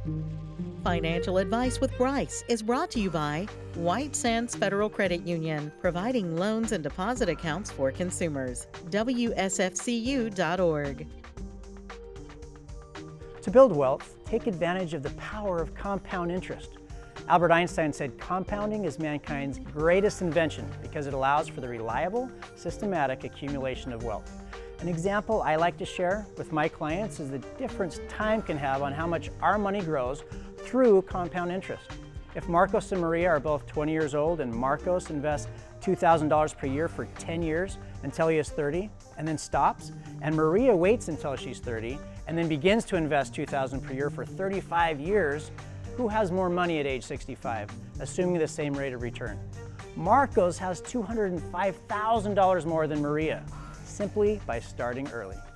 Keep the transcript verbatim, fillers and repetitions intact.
Financial Advice with Bryce is brought to you by White Sands Federal Credit Union, providing loans and deposit accounts for consumers. W S F C U dot org. To build wealth, take advantage of the power of compound interest. Albert Einstein said compounding is mankind's greatest invention because it allows for the reliable, systematic accumulation of wealth. An example I like to share with my clients is the difference time can have on how much our money grows through compound interest. If Marcos and Maria are both twenty years old and Marcos invests two thousand dollars per year for ten years until he is thirty and then stops, and Maria waits until she's thirty and then begins to invest two thousand dollars per year for thirty-five years, who has more money at age sixty-five, assuming the same rate of return? Marcos has two hundred five thousand dollars more than Maria, simply by starting early.